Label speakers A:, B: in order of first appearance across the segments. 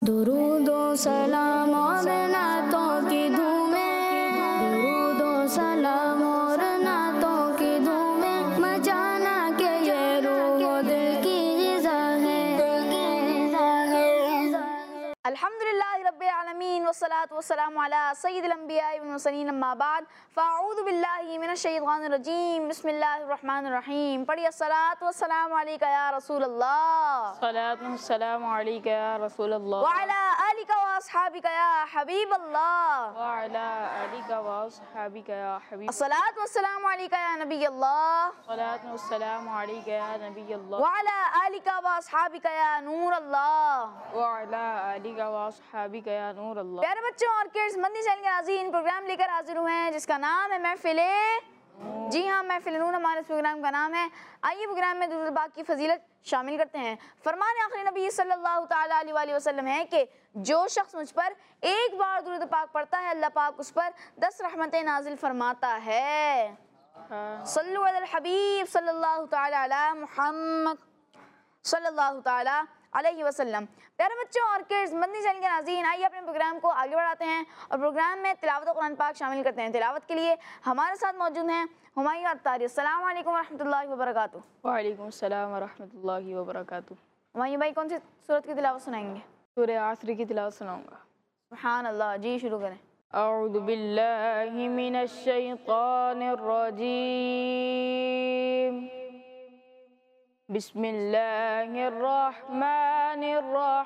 A: दुरूदो सलाम और नातों की धूमें, दुरूदो सलाम और नातों की धूमें, मचाना के ये रूह दिल की ग़िज़ा है।
B: अल्हम्दुलिल्लाह रब्बिल आलमीन वस्सलातु वस्सलामु अला सय्यिदिल अंबिया'i वल मुरसलीन अम्मा बाद फ़अऊज़ु बिल्लाहि मिनश शैतानिर रजीम बिस्मिल्लाहिर रहमानिर रहीम। पढ़िए अस्सलातु वस्सलामु अलैका या रसूल अल्लाह,
C: सलातु वस्सलामु अलैका या रसूल अल्लाह,
B: व अला आलिका व अस्हाबिका या हबीब अल्लाह,
C: व अला आलिका व अस्हाबिका या हबीब।
B: अस्सलातु वस्सलामु अलैका या नबी अल्लाह,
C: सलातु वस्सलामु अलैका या नबी अल्लाह,
B: व अला आलिका व अस्हाबिका या नूर अल्लाह,
C: व अला आलिका व अस्हाबिका या नूर अल्लाह।
B: प्यारे बच्चों और किड्स, मदनी चैनल के नाज़रीन, प्रोग्राम लेकर हाजिर हुए हैं जिसका नाम है महफिल। जी हाँ, महफिल नूर हमारे इस प्रोग्राम का नाम है। आइए प्रोग्राम में दुरूद पाक की फजीलत शामिल करते हैं। फरमान आखिरी नबी सल्लल्लाहु ताला अलैहि वसल्लम है कि जो शख्स मुझ पर एक बार दुरूद पाक पढ़ता है, अल्लाह पाक उस पर 10 रहमतें नाजिल फरमाता है। सल्लु अलल हबीब सल्लल्लाहु ताला अला मुहम्मद सल्लल्लाहु ताला अलैहि वसल्लम। प्यारे बच्चों और किड्स, मदनी चैनल के नाज़रीन, आइए अपने प्रोग्राम को आगे बढ़ाते हैं और प्रोग्राम में तिलावत कुरान पाक शामिल करते हैं। तिलावत के लिए हमारे साथ मौजूद हैं हुमायूं अत्तारी। अस्सलाम वालेकुम रहमतुल्लाहि व बरकातुहू।
C: वालेकुम अस्सलाम व रहमतुल्लाहि व बरकातुहू।
B: हुमायूं भाई, कौन सी सूरत की तिलावत सुनाएंगे?
C: सूरह आसर की तिलावत सुनाऊंगा।
B: सुभान अल्लाह। जी, शुरू करें।
C: अऊज़ु बिल्लाहि मिनश शैतानिर रजीम। बिस्मिल्लाहिर रहमानिर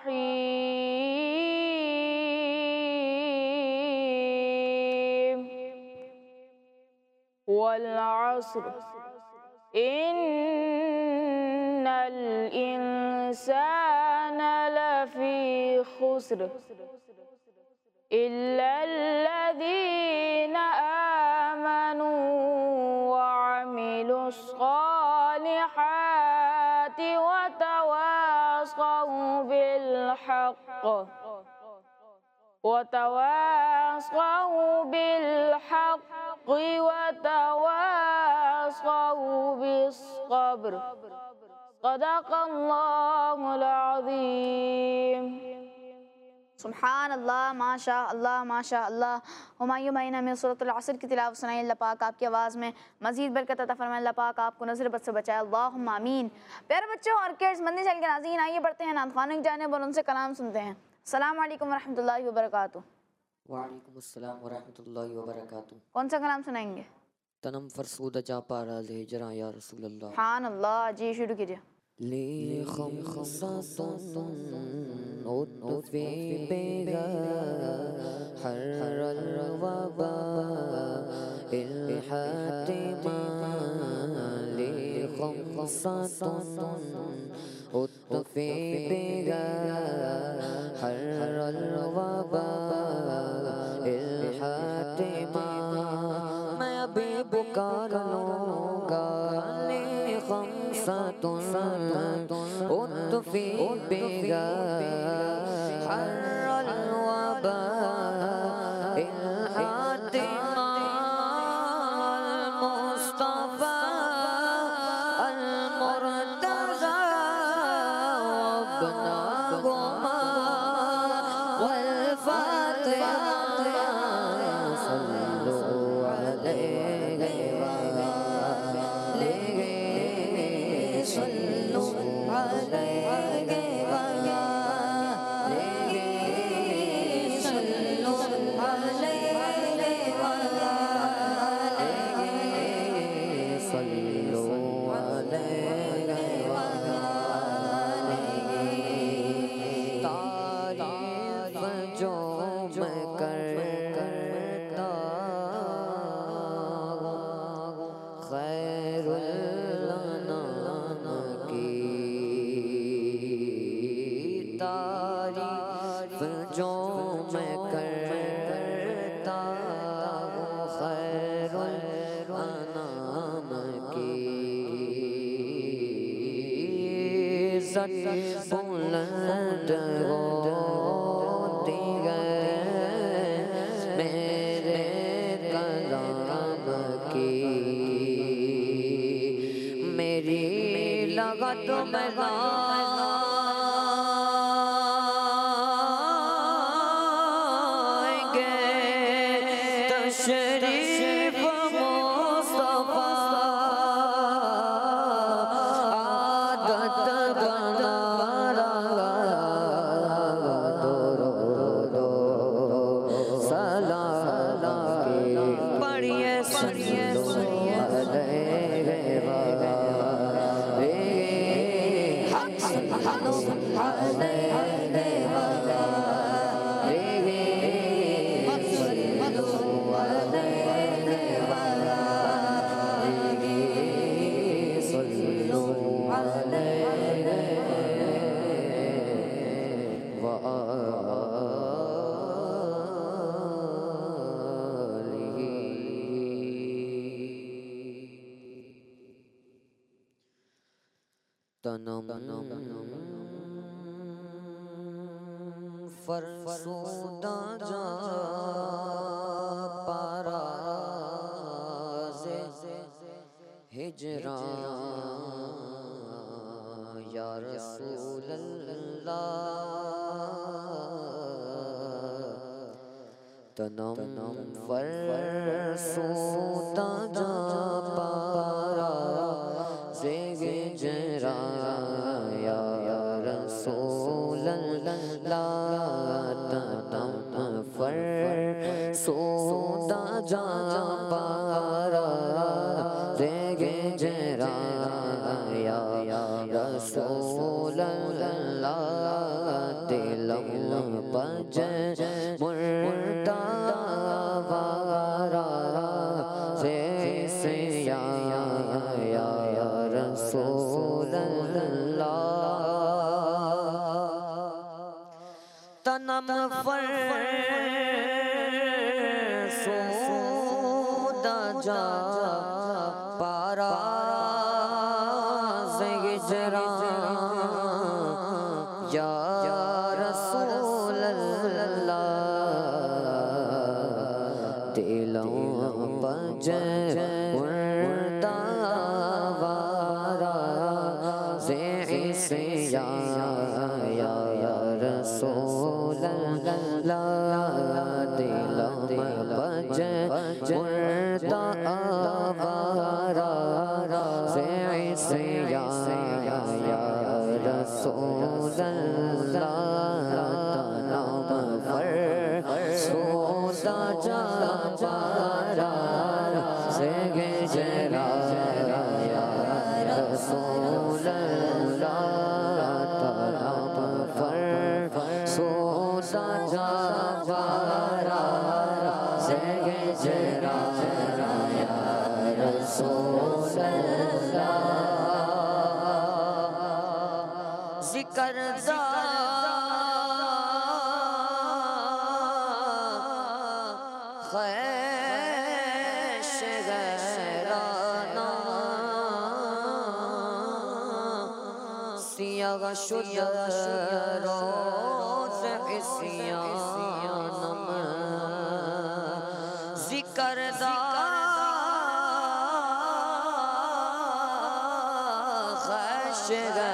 C: रहीम। वल अस्र इन्नल इंसाना लफ़ी खुस्र इल्लल्लज़ीना आमनू व अमिलुस्सॉलिहाति व तवासौ बिल हक़्क़ व तवासौ बिस्सब्र। सदक़ल्लाहुल अज़ीम।
B: सुभान अल्लाह, माशा अल्लाह, माशा अल्लाह। हुमायूं भाई ने हमें सूरतुल असर की तिलावत सुनाई। अल्लाह पाक आपकी आवाज़ में मज़ीद बरकत अता फरमाए। अल्लाह पाक आपको नज़र बद से बचाए। अल्लाहुम्मा आमीन। प्यारे बच्चों और किड्स, मदनी चैनल के नाज़रीन, आइए बढ़ते हैं नात ख़वानों की जानिब और उनसे कलाम सुनते हैं। अस्सलामु अलैकुम व रहमतुल्लाहि व बरकातुहू।
D: वालेकुम अस्सलाम व रहमतुल्लाहि व बरकातुहू।
B: कौन सा कलाम सुनाएंगे?
D: तनम फरसूद जा पारा ले जरा या रसूल अल्लाह।
B: सुभान अल्लाह। जी, शुरू कीजिए।
D: ले खमसतुन उतफी बिहा हर्रल वबा इल्हतिमा। ले खमसतुन उतफी बिहा हर्रल वबा इल्हतिमा। मैं अभी पुकार लूँगा ले खमसतुन उतफी बिहा हर्रल वबा इल्हतिमा। मुस्तफा अल मुर्तज़ा वब्ना गुमा वल फातिहा। सल्लु अलैहि सल्लु अलैहि सल्लु अलैहि सल्लु अलैहि। तारीफ़ जो मैं करता खैरुल अनाम की। तारीफ़ जो मैं करता खैरुल अनाम की। इज़्ज़त बुलंद होती है मेरे कलाम की। मेरी लगत में तशरीफ मुस्तफा आदत बना दो सलाम के पढ़िए सुनिए तनम फरसुदा जा पाराज़े हिजरा या रसूल अल्लाह तनम फरसुदा जा पाराज़े हिजरा या रसूल अल्लाह तनम फरसुदा जा पाराज़े हिजरा या रसूल अल्लाह दिलम बज मुर्दा वारा से या रसूल अल्लाह तनम फरसुदा जा पाराज़े हिजरा या रसूल अल्लाह दिलों बज मुर्दा वारा से या रसूल अल्लाह दिलों बज मुर्दा वारा से या रसूल अल्लाह तनम फरसुदा जा पाराज़े हिजरा या रसूल अल्लाह तनम फरसुदा जा पाराज़े हिजरा या रसूल अल्लाह जिकरदा ख्वाहिश गैराना सियाग शुद रोज़ इस्यानम जिकरदा ख्वाहिश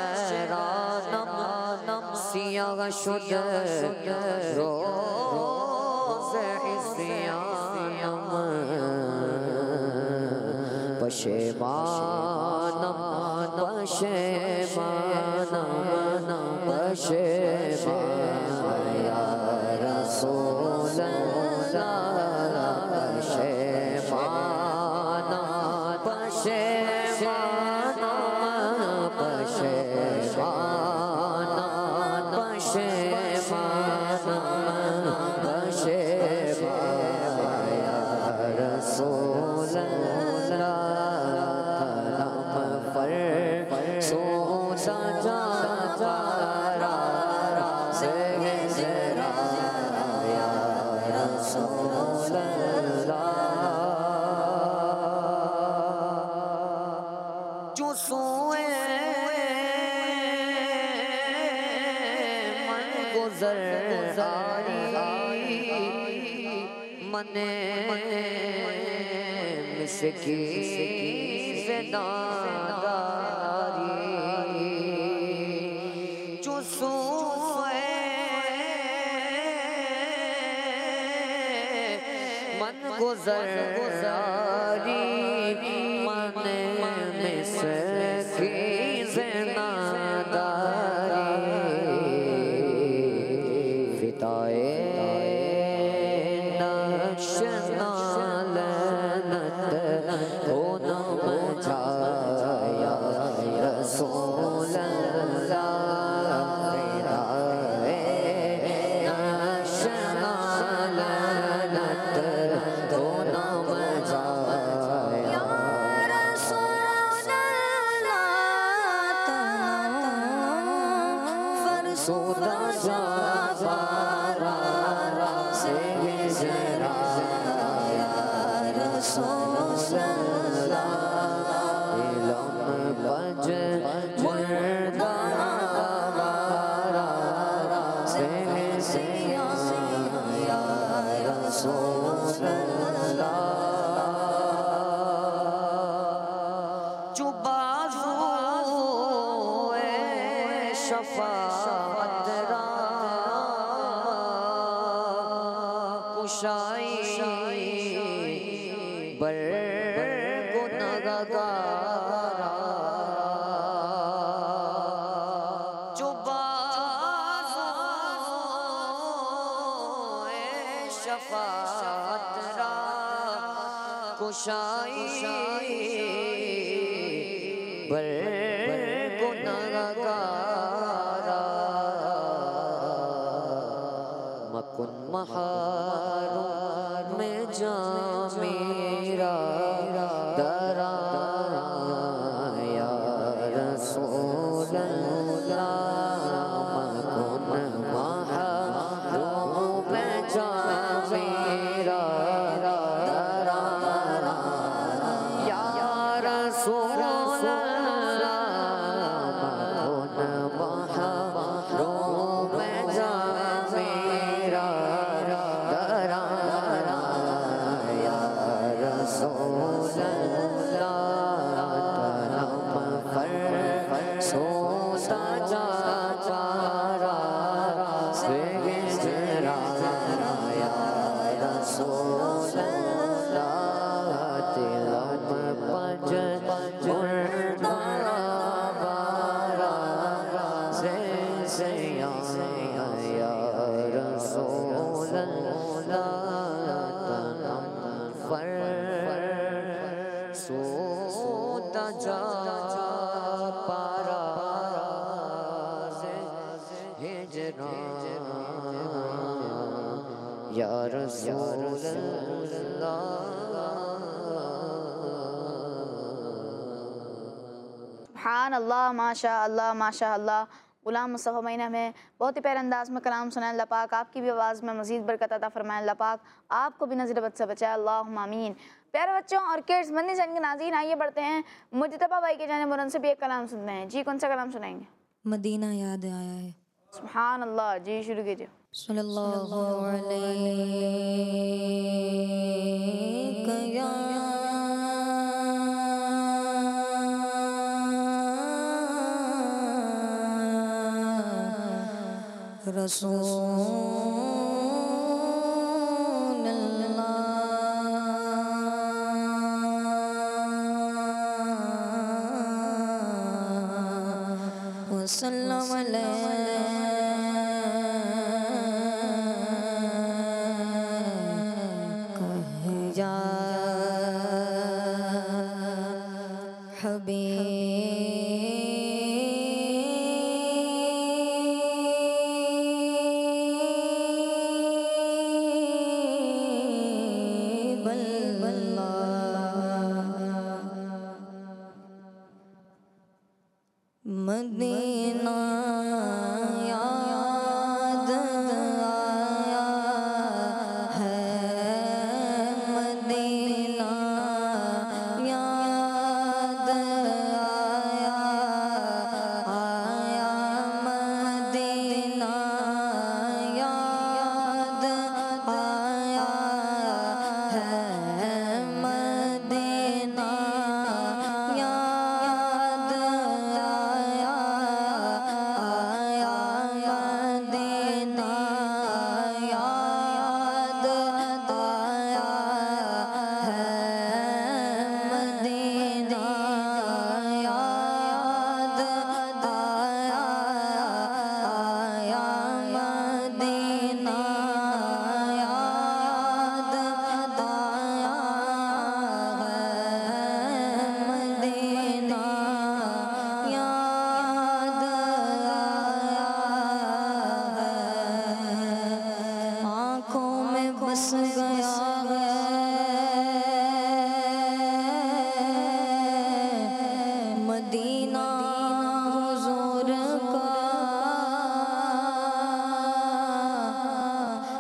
D: सियाग शुद रोज़ इस्यानम पशेमानम या रसूल अल्लाह रसूल अल्लाह फरसुदा जा पाराज़े हिजरा या रसूल अल्लाह जो सोए मन गुज़र मने मिसकी ज़िंदादारी जो सोए मन गुज़ारी मन मिस्कीन ज़िंदारी फिदाए नक्श नालनत हो नम जाया रसूल अल्लाह फिदाए नक्श नालनत हो नम जाया फरसुदा जा पारा से हिजरा या रसूल अल्लाह इलम बज मुर्दा बारा से हिजरा या रसूल अल्लाह चुबाज़ो शफाअत रा कुशाई बर गुनहगारा चुबाज़ो शफाअत रा कुशाई बर गुनहगारा मकुन महारून में जा मेरा दरा या रसूल अल्लाह मकुन महारून में जा मेरा दरा या रसूल या रसूल अल्लाह
B: सुभान अल्लाह माशा अल्लाह माशा अल्लाह। गुलाम मुस्तफ़ा महीना में बहुत ही प्यारे अंदाज में कलाम सुनाए अल्लाह पाक, आपकी भी आवाज़ में मज़ीद बरकत अता फरमाए अल्लाह पाक, आपको भी नज़र बद से बचाए अल्लाहुम्मा आमीन। प्यारे बच्चों और किड्स मदनी चैनल के नाज़रीन, आइए बढ़ते हैं मुज्तबा भाई के जानिब उनसे भी एक कलाम सुनते हैं। जी कौन सा कलाम सुनाएंगे?
E: मदीना याद आया है।
B: सुभान अल्लाह, जी शुरू कीजिए।
E: सल्लल्लाहु अलैहि या रसूल अल्लाह वसल्लम अलैका या हबीब अल्लाह मदीना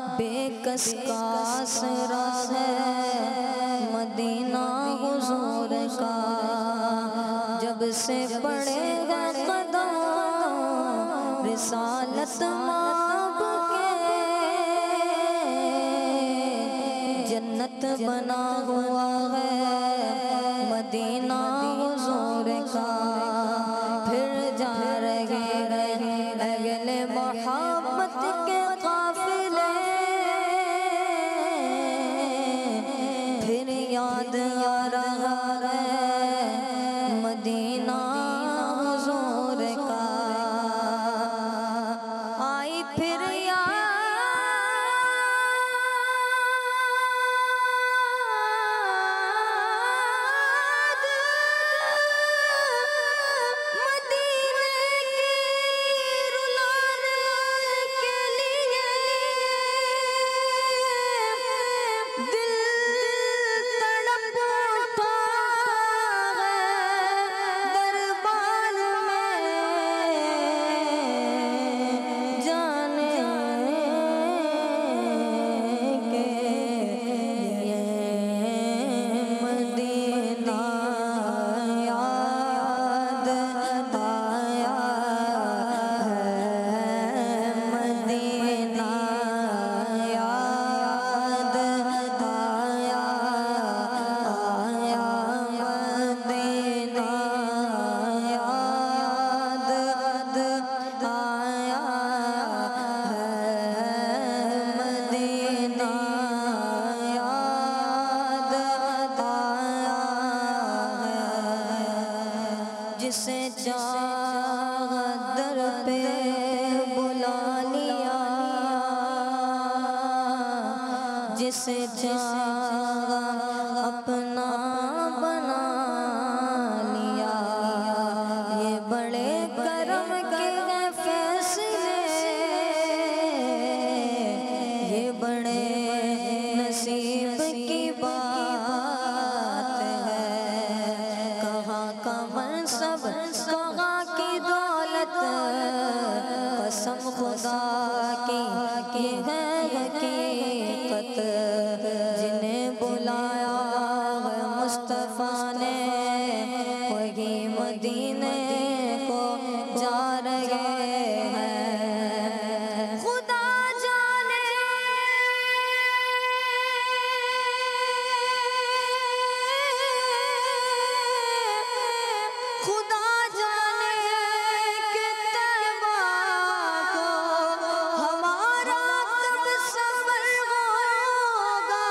E: बेकस का आसरा है मदीना हुजूर का। जब से पड़ेगा कदम रिसालत माब के, जन्नत बना हुआ है मदीना हुजूर का। फिर जा रहे अगले मोहब्बत के काफिले, फिर याद आ रहा है मदीना हुजूर का। आई फिर जिसे चादर पे बुला लिया, जिसे चाहा अपना बना लिया। ये बड़े करम के हैं फैसले, ये बड़े नसीब की बात है। कहाँ का मनसब कहाँ की दौलत, कसम खुदा की है हकीकत। जिन्हें बुलाया है मुस्तफा ने वही मदीने को जा रहे हैं। खुदा जाने खुदा जाने कि तैबा को हमारा कब सफर होगा।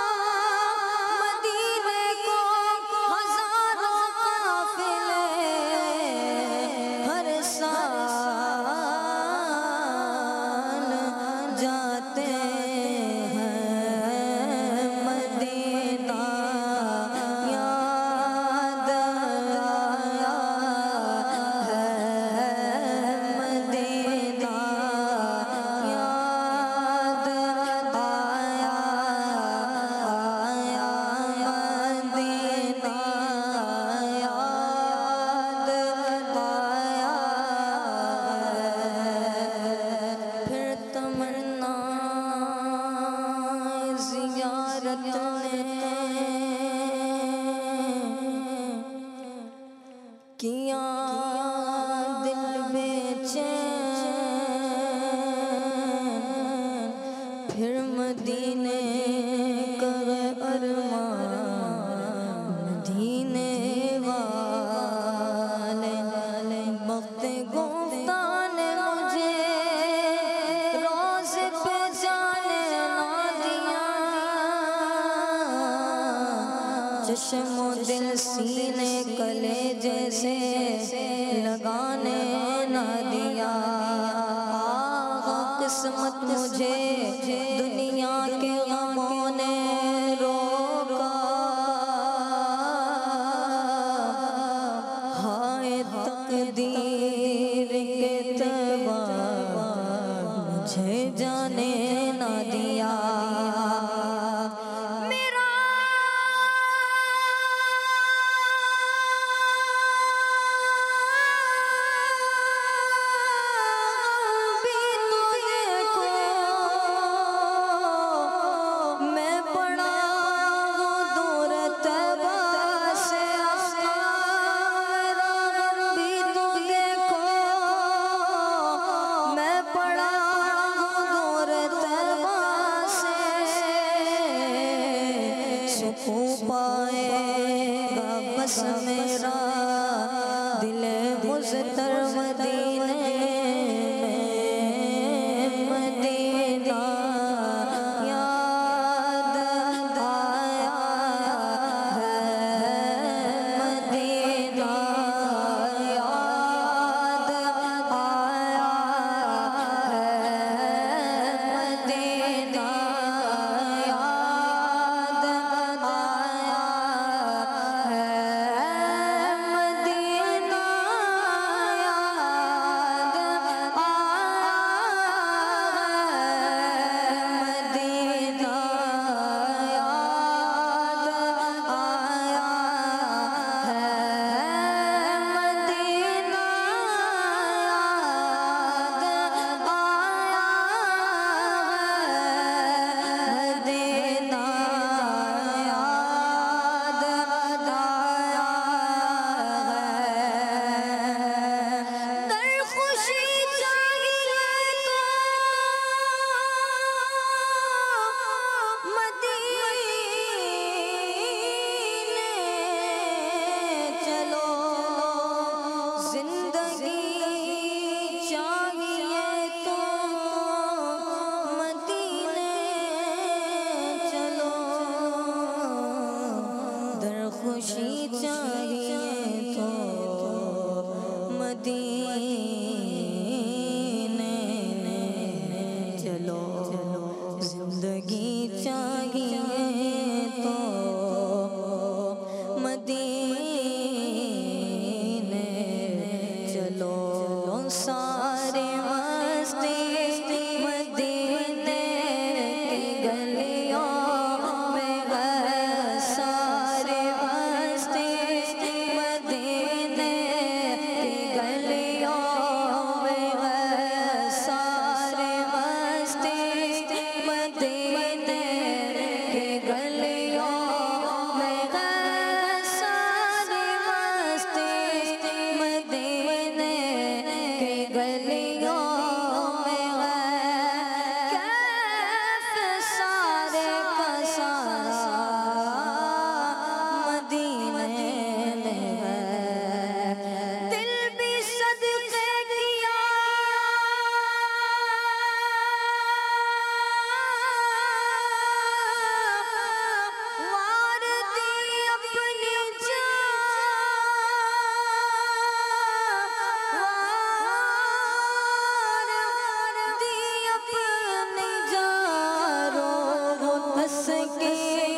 E: मदीने को हजारों काफिले हर साल जाते हैं। मदीना याद आया है, मदीना याद आया, मदीना याद आया है। फिर तमन्ना ज़ियारत ने किया दिल बेचैन। फिर मदीने का अरमान मदीने वाले। वक्त गुफ्तान मुझे रोज़े पे जाने ना दिया। चश्मो दिल सीने कले जैसे लगाने ना दिया। किस्मत मुझे दुनिया के गमों ने रोका। हाय तकदीर के तबा मुझे जाने ना दिया। मेरा भी तो देखो छू पाएगा बस मेरा दिल मुज़तर मदीने में मदीना याद आया है मदीना याद आया है मदीना याद आया है मदीना याद खुशी चाहिए तो मदीने चलो जिंदगी चाहिए तो मदीने चलो सारे मस्ती मदीने की गलियों में है सारे मस्ती मदीने की गलियों में है सारे मस्ती मदीने की गलियों में है सारे मस्ती मदीने की गलियों में है कैफ सारे का सारा मदीने में है दिल भी सदके किया वार दी अपनी वार दी अपनी जान हंस के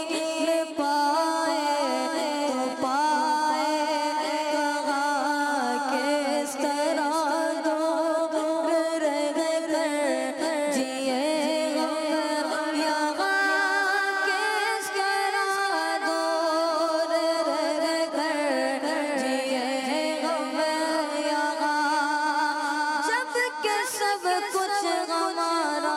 E: पाए तो पाए कहाँ किस तरह दूर रह कर जिए हम यहाँ किस तरह दूर रह कर जिए हम यहाँ जब के सब कुछ हमारा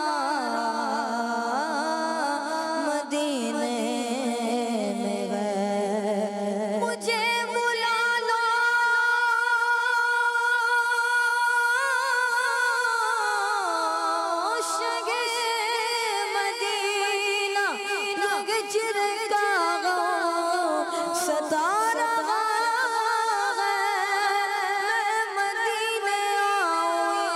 E: मदीने में है मुझे बुला लो शगे मदीना हिजर का सता रहा है मैं मदीने आऊं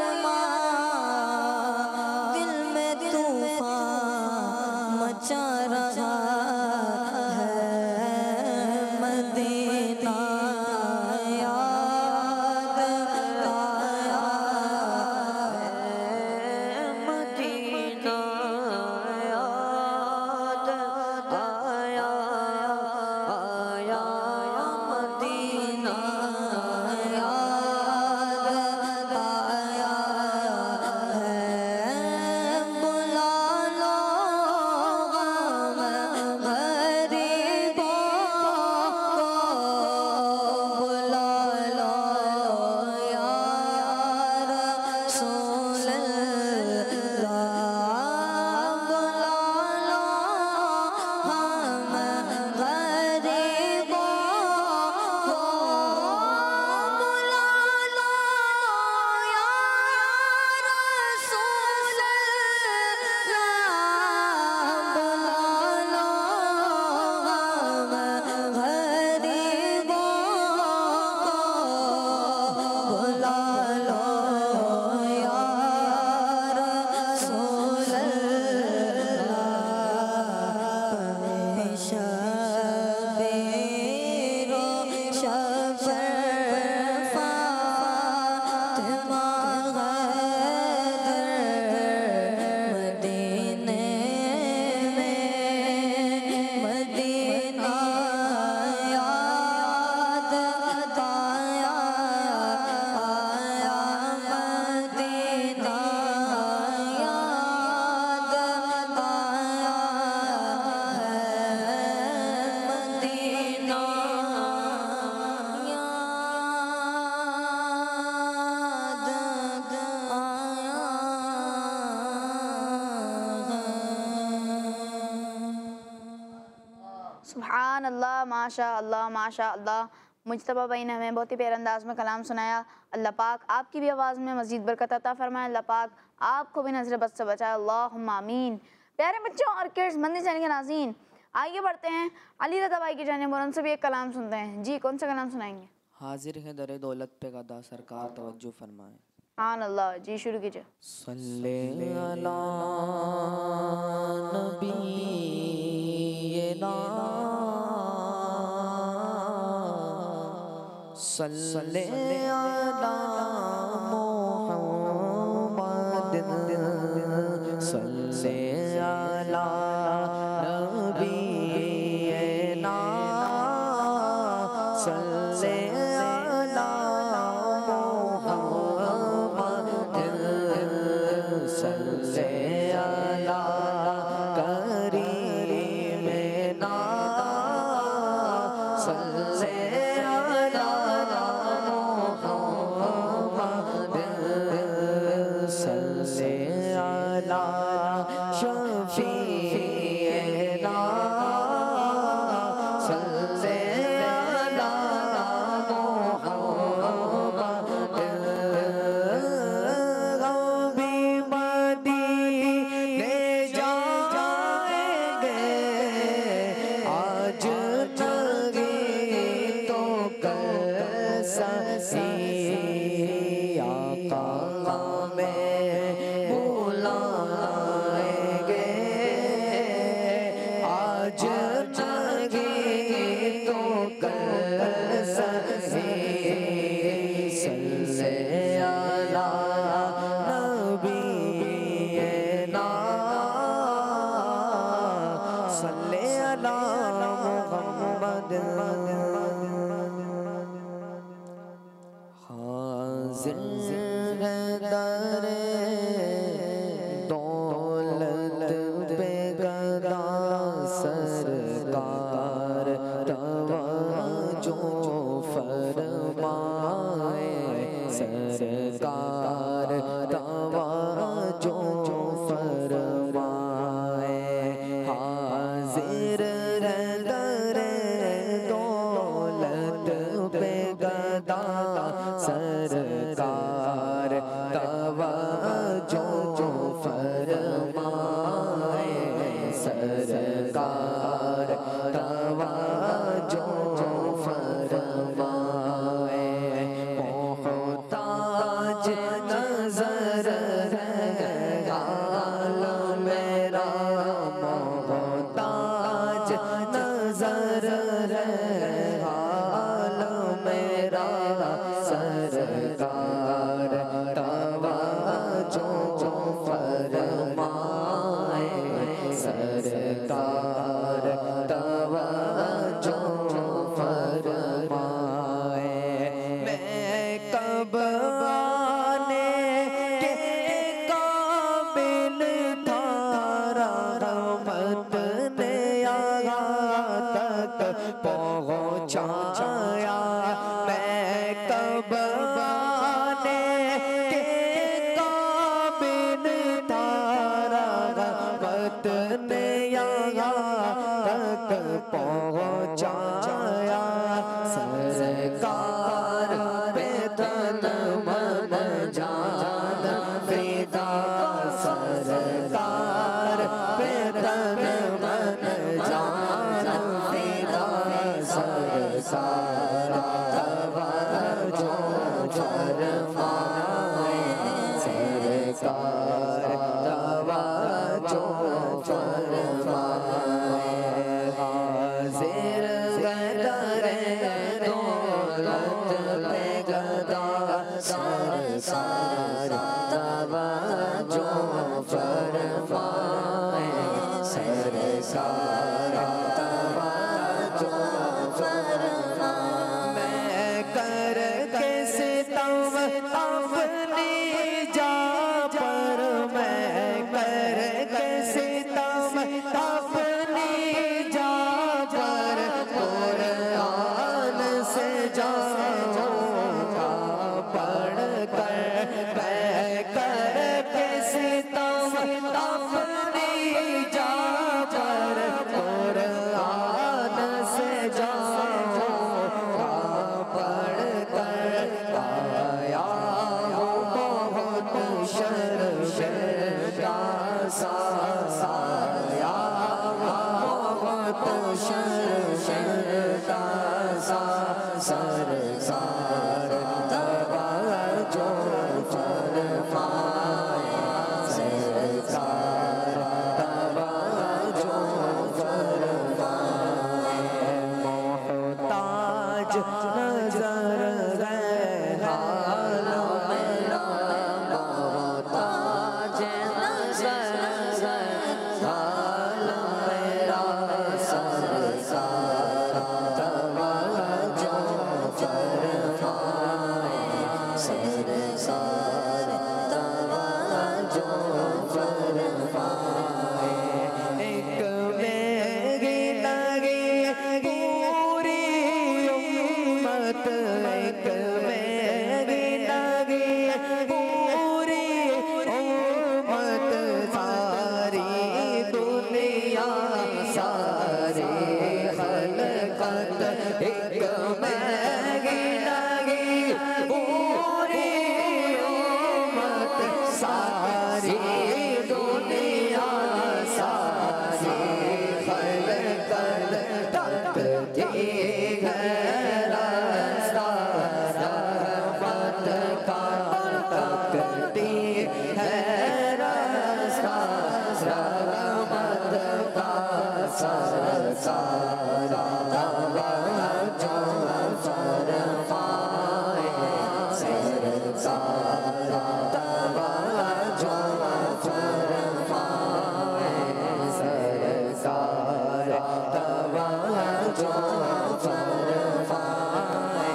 E: अरमान दिल में तूफान मचा रहा है मदीना याद आया है मदीना याद आया आया मदीना याद आया है बुला लो
B: सुभान अल्लाह, माशा अल्लाह, माशा अल्लाह। मुजतबा भाई ने हमें बहुत ही प्यारे अंदाज में कलाम सुनाया। अल्लाह पाक आपकी भी आवाज़ में मज़ीद बरकत अता फरमाए। अल्लाह पाक आपको भी नज़र बद से बचाए, अल्लाहुम्मा आमीन। प्यारे बच्चों और किड्स, मंदिर चैनल के नाज़रीन, आइए बढ़ते हैं अली रज़ा भाई की जानिब और उनसे भी एक कलाम सुनते हैं। जी, कौन सा कलाम सुनाएंगे?
D: हाजिर है दरे दौलत पे गदा, सरकार तवज्जो फरमाए।
B: सुभान अल्लाह। जी, शुरू कीजिए।
D: सल्ले अला नबीना, सल्ले अला मुहम्मद, सल्ले अला नबीना, सल्ले अला मुहम्मद, सल्ले अला करीमना, सल्ले अला मुहम्मद, सल्ले अला शफीना, सल्ले अला मुहम्मद। अभी मदीने जाएंगे, आज नहीं तो कल सही, आका में बुलाएंगे, आज नहीं तो कल सही, सल्ले अला नबीना, सल्ले अला मुहम्मद। हाज़िर है दरे दौलत पे गदा, सरकार तवज्जो फरमाए, सरकार तवज्जो फरमाए। हाजिर है दरे दौलत पे गदा, सरकार तवज्जो फरमाए, सरकार तवज्जो फरमाए। मोहताज नजर है हाल मेरा, मोहताज नजर है हाल मेरा, सरकार तवज्जो फरमाए, सरकार तवज्जो फरमाए। मैं कब आने के काबिल था, रहमत ने यहाँ तक पहुँचाया। मैं कब आने के काबिल था, रहमत ने यहाँ तक पहुँचाया। सरकार पे तन मन जान फिदा, सरकार पे तन मन जान फिदा, सरकार तवज्जो फरमाए, सरकार तवज्जो फरमाए। हाजिर गदरे दौलत पे गदा, सरकार तवज्जो फरमाए, सरकार तवज्जो फरमाए। मैं कर के सितम अपनी जा पर, मैं कर के सितम अपनी जा पर, कुरान से जाऊंगा पढ़ कर। मैं कर के सितम अपनी जा पर, कुरान
E: सरकार तवज्जो फरमाए सरकार तवज्जो फरमाए सरकार तवज्जो फरमाए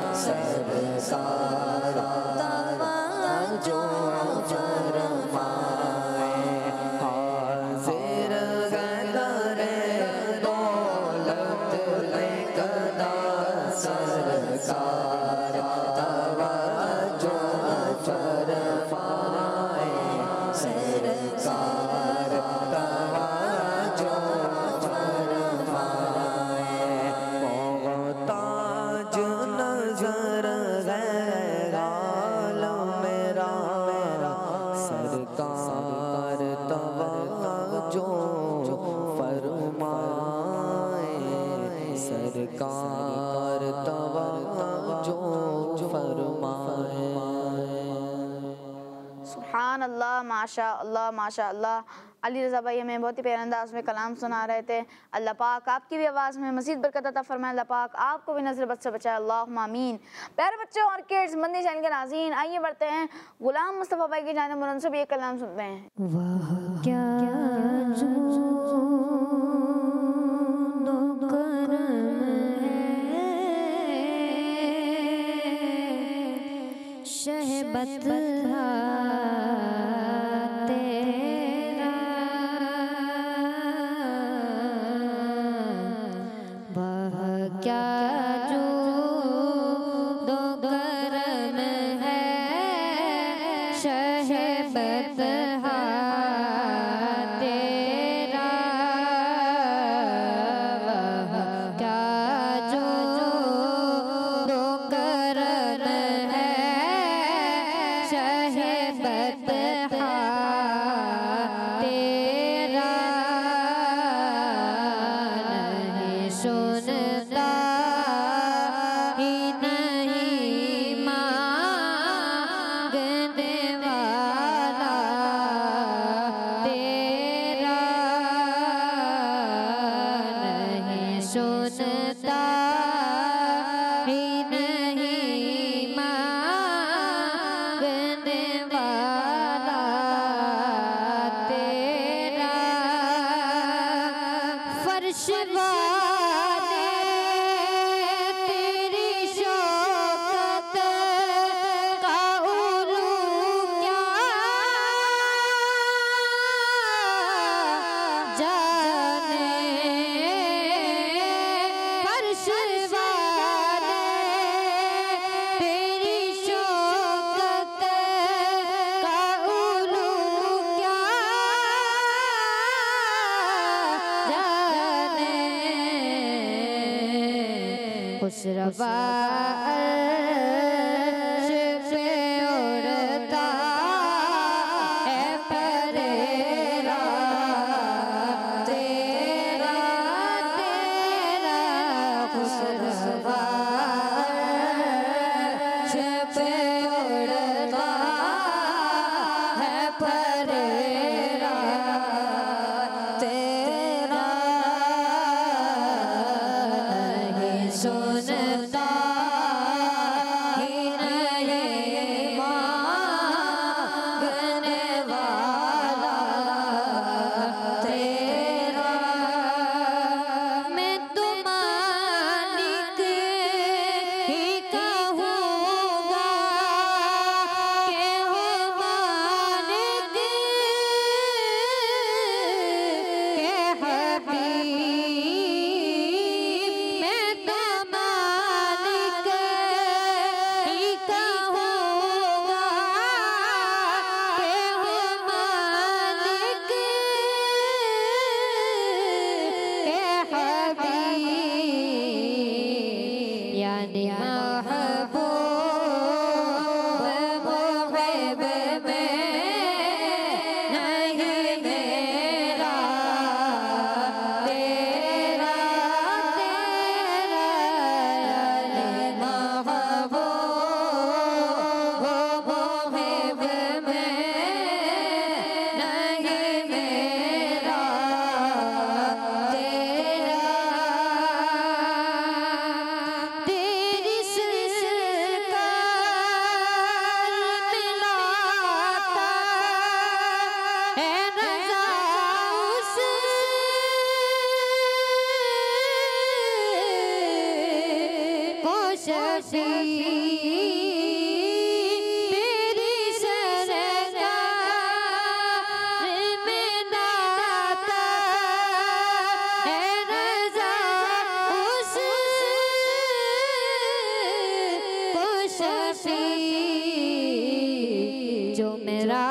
E: सरकार तवज्जो फरमाए हाजिर गदरे दौलत लेकदा सरकार तवज्जो फरमाए सरकार तवज्जो फरमाए मोहताज नजर है गाल मेरा सरकार तवज्जो फरमाए सरकार तवज्जो फरमाए।
B: सुभान अल्लाह, माशा अल्लाह, माशा अल्लाह। अली रज़ा भाई हमें बहुत ही प्यारे अंदाज में कलाम सुना रहे थे। अल्लाह पाक आपकी भी आवाज़ में मज़ीद बरकत अता फरमाए। अल्लाह पाक आपको भी नज़र बद से बचाए, अल्लाहुम्मा आमीन। प्यारे बच्चों और किड्स, मंदी चैनल के नाज़रीन, आइए बढ़ते हैं गुलाम मुस्तफ़ा भाई की जानिब उनसे भी एक कलाम सुनते हैं।
A: वह क्या शहबत तेरा वह क्या जो दो करम है शहबत तेरा वह क्या जो दो करम है शहबत तेरा नहीं सुनता ही नहीं मांगने वाला तेरा नहीं सुनता ही नहीं मांगने वाला तेरा फर्श वाले तेरी शौकत का उलू क्या जाने फर्श वाले तेरी शौकत का उलू क्या जाने खुशरवा अर्श पे उड़ता है परेरा तेरा तेरा खुशरवा अर्श पे उड़ता है परेरा तेरा नहीं सुनता ही नहीं मांगने वाला तेरा मैं तो मालिक ही कहूँगा के हो मालिक के हबीब मैं तो शफी मेरी सरकार में नाता है रज़ा उसको शफी जो मेरा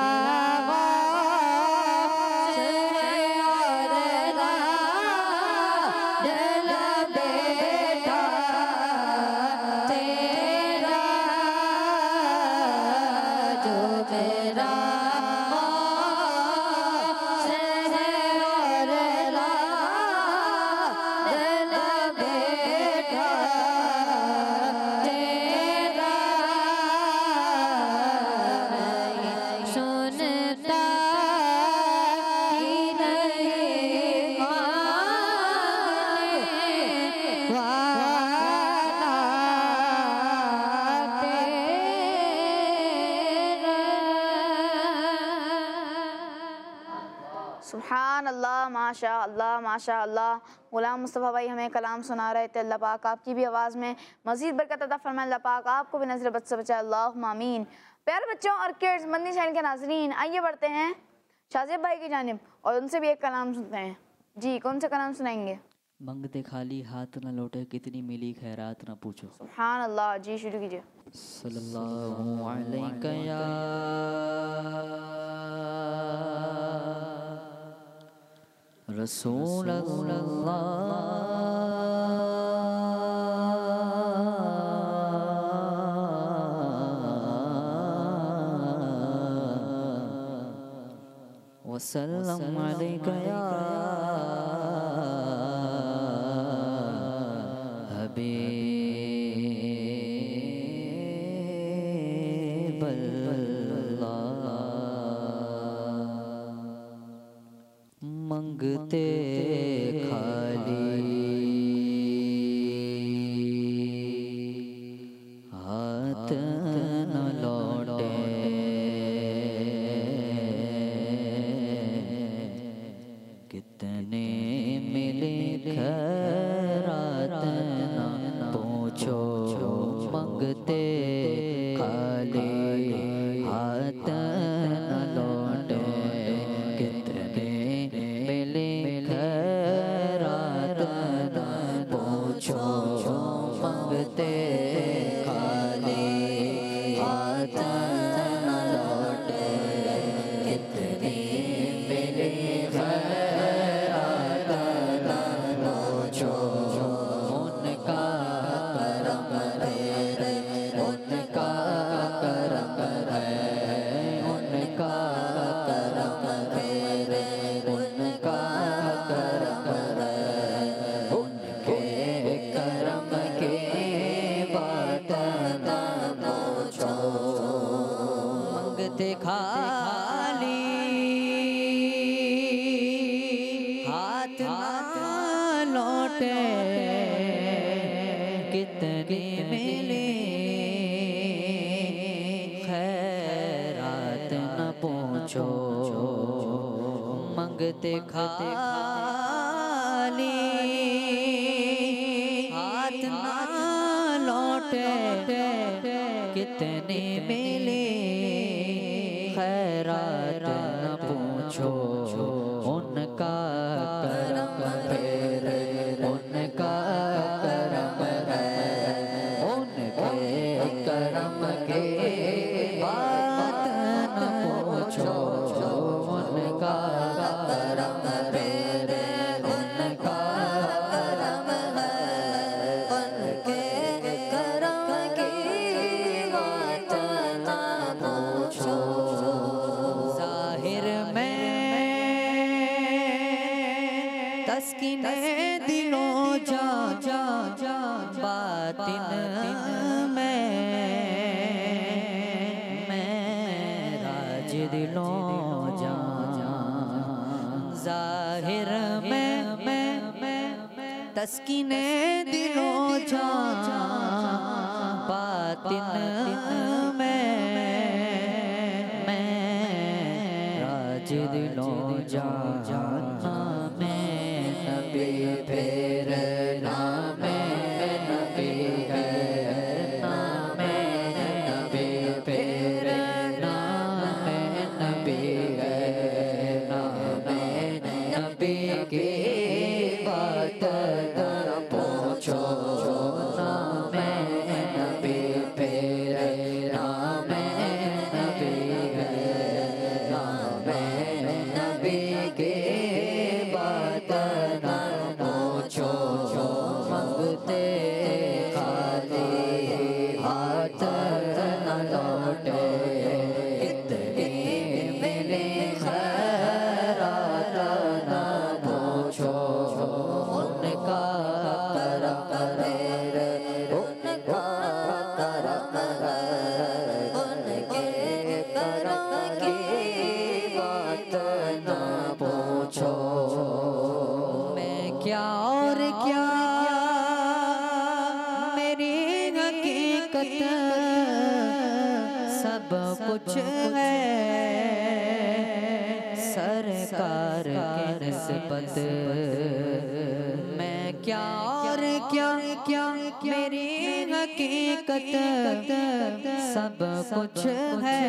B: सुभान अल्लाह, माशा अल्लाह, माशा अल्लाह। गुलाम मुस्तफ़ा भाई हमें कलाम सुना रहे थे। अल्लाह पाक आपकी भी आवाज़ में मज़ीद बरकत अता फरमाए। अल्लाह पाक आपको भी नज़र बद से बचाए, अल्लाहुम्मा आमीन। प्यारे बच्चों और किड्स, मदनी चैनल के नाज़रीन, आइए बढ़ते हैं शाज़ेब भाई की जानिब और उनसे भी एक कलाम सुनते हैं। जी, कौन सा कलाम सुनाएंगे?
F: मंगते खाली हाथ न लौटे, कितनी मिली खैरात न पूछो।
B: सुभान अल्लाह। जी, शुरू कीजिए।
F: सल्लल्लाहु अलैका या रसूल अल्लाह वसल्लम अलैका या हबीब अल्लाह। मंगते खाली हाथ न लौटे, कितने मिले खैरात न पूछो। मंगते खाली हाथ न लौटे, कितने मिले खैरात न पूछो। मंगते खाली हाथ न लौटे, कितने मिले खैरात न पूछो। उनका करम है, उनका करम है, उनका करम है, उनका करम है। उनके करम के बात न पूछो। मंगते खाली हाथ न लौटे, कितने मिले खैरात न पूछो। मंगते खाली हाथ न लौटे, कितने मिले खैरात न पूछो। उनका करम है, उनका करम है, उनके करम के बात न पूछो। उनका करम है, उनका करम है, उनके करम की बात न पूछो। जाहिर में तस्कीने दिलों जा जा जा, बातिन में राज दिलों जा। जाहिर में तस्कीने दिलों जा, बातिन में राज दिलों जा। नाम नबी फिर नाम नबी है,
E: की बात न पूछो, नाम नबी मेरे नाम नबी है, नाम नबी की बात न पूछो, मांगते खाली हाथ न लौटे, इतनी मिली खैरात न पूछो, उनका करम है, उनका करम है, उनके करम की बात न पूछो। मैं क्या और क्या मेरी हकीकत सब कुछ है, सरकार की निस्बत। मैं क्या और क्या मेरी हकीकत सब कुछ है,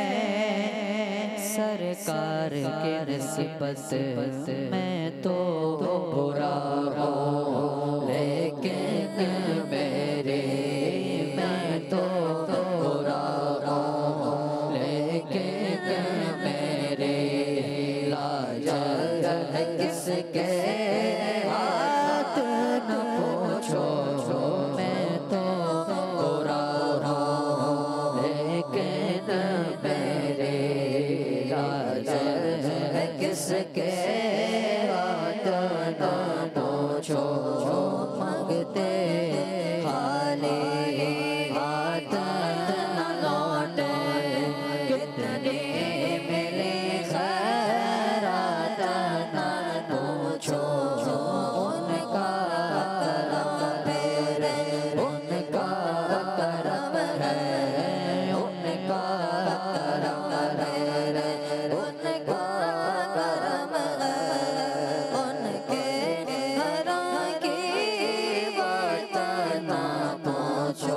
E: सरकार की निस्बत। मैं तो बुरा हूँ लेकिन मेरे, मैं तो बुरा हूँ लेकिन मेरे, लाज है किसके हाथ न पूछो। मैं तो बुरा हूँ लेकिन मेरे, लाज है किसके हाथ न पूछो। मांगते खाली हाथ न लौटे, कितनी मिली खैरात न पूछो। उनका करम है, उनका करम है, उनका करम है, उनका करम है, उनके करम की बात न पूछो।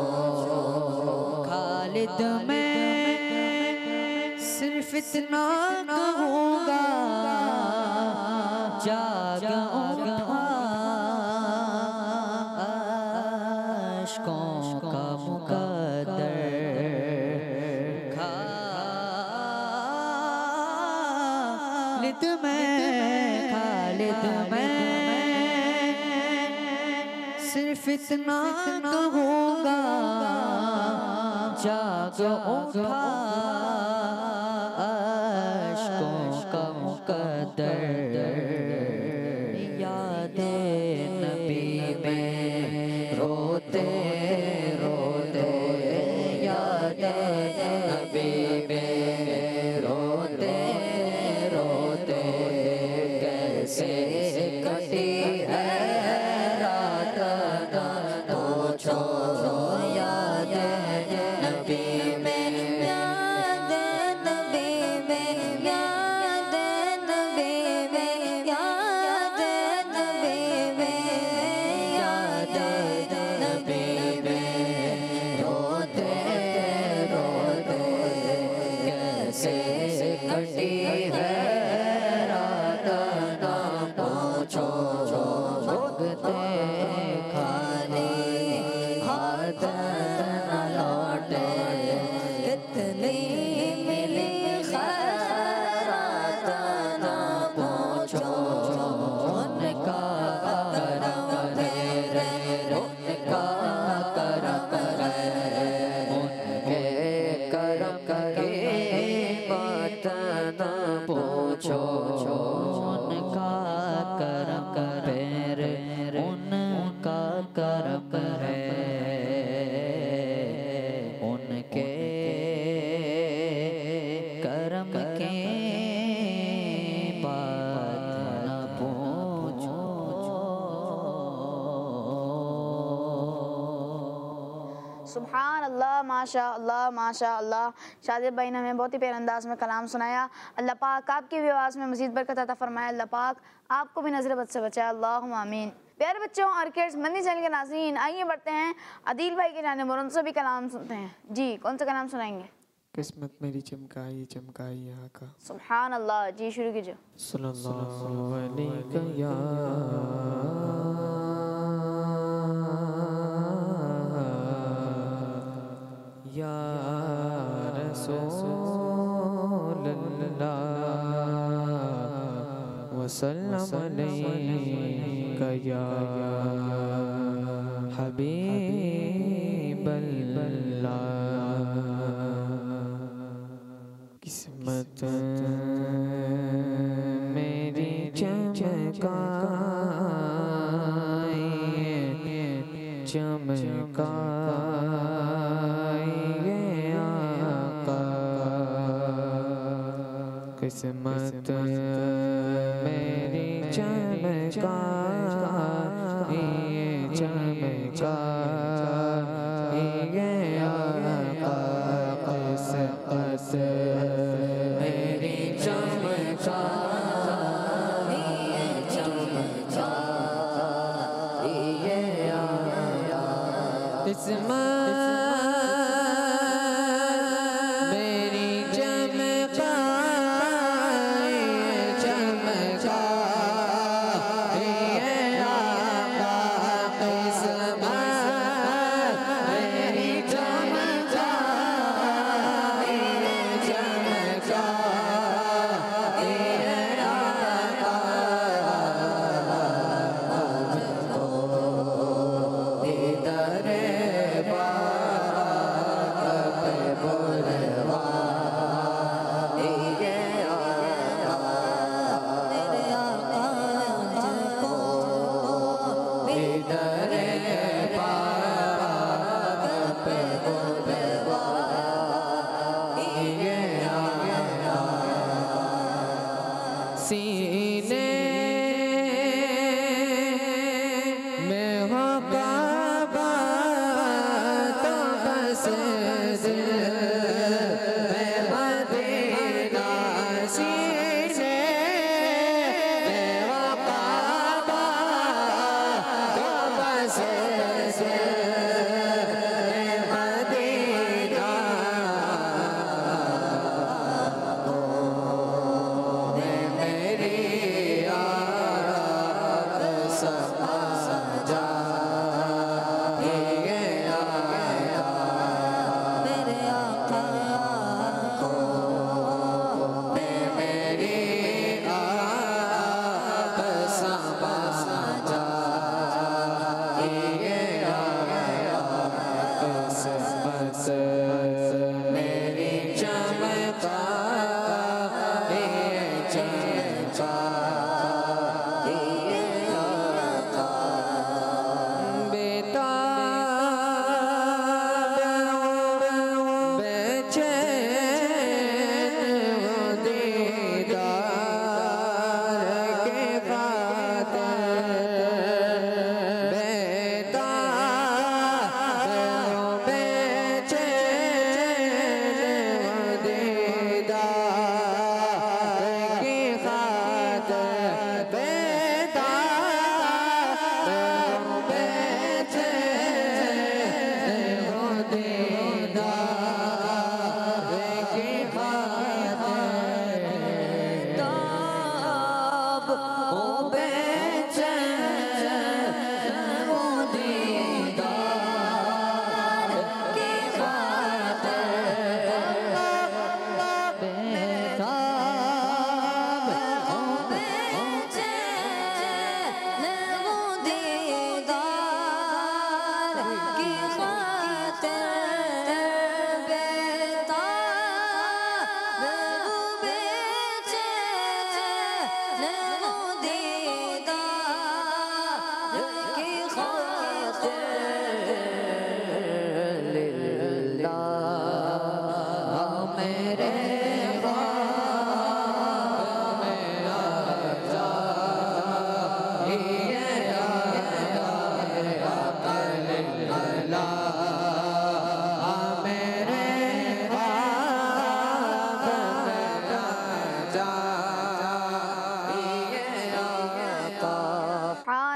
E: खालिद मैं सिर्फ इतना कहूँगा, जाग उठा आशिकों का मुकद्दर, खालिद मैं सिर्फ इतना कहूँगा, जाग उठा आशिकों का मुकद्दर। यादे नबी में रोते रोते, यादे नबी में रोते रोते, कैसे कटी है रात न पूछो। याद नबी में, याद नबी में, याद नबी में, याद नबी में, याद नबी में, रोते रोते कैसे कटी है रात न पूछो। भोगते खाली हाथ न लौटे, कितनी मिली खैरात न पूछो। उनका करम है, उनका करम है, उनके करम की बात न पूछो। उनका करम है, उनका करम है, उनके करम की बात न पूछो।
B: सुभान अल्लाह, माशा अल्लाह, माशा अल्लाह। शादिर भाई ने हमें बहुत ही प्यारे अंदाज में कलाम सुनाया। अल्लाह पाक आपकी भी आवाज़ में मज़ीद बरकत अता फरमाए। अल्लाह पाक आपको भी नज़र बद से बचाए, अल्लाहुम्मा आमीन। प्यारे बच्चों और किड्स, मदनी चैनल के नाज़रीन, आइए बढ़ते हैं आदिल भाई के जानिब और उनसे भी कलाम सुनते हैं। जी, कौन सा कलाम सुनाएंगे?
G: किस्मत मेरी चमकाई आका।
B: सुभान अल्लाह। जी शुरू कीजिए।
G: सल्लल्लाहु अलैहि या रसूलल्लाह वसल्लम अलैका या हबीबल्लाह। किस्मत मेरी चमकाइए आका। किस्मत मेरी चमकाइए आका। किस्मत मेरी
E: दरे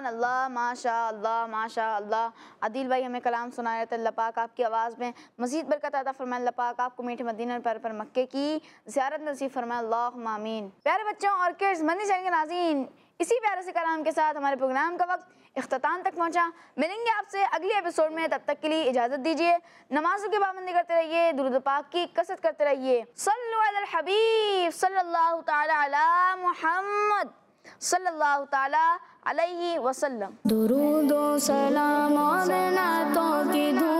B: अल्लाह, माशा अल्लाह, माशा अल्लाह। आदिल भाई हमें कलाम सुना रहे थे, अल्लाह पाक आपकी आवाज़ में मज़ीद बरकत अता फरमाए, अल्लाह पाक आपको मीठे मदीना पर मक्के की ज़ियारत नसीब फरमाए, अल्लाहुम्मा आमीन। प्यारे बच्चों और किड्स, मदनी चैनल के नाज़रीन, इसी प्यारे से कलाम के साथ हमारे प्रोग्राम का वक्त इख्तिताम तक पहुँचा। मिलेंगे आपसे अगले एपिसोड में, तब तक के लिए इजाज़त दीजिए। नमाज़ों की पाबंदी करते रहिए, दुरूद पाक की कसरत करते रहिए। सल्लु अलल हबीब सल्लल्लाहु तआला अला मुहम्मद सल्लल्लाहु तआला अलैहि वसल्लम।
A: दुरूद व सलाम और नातों की धूम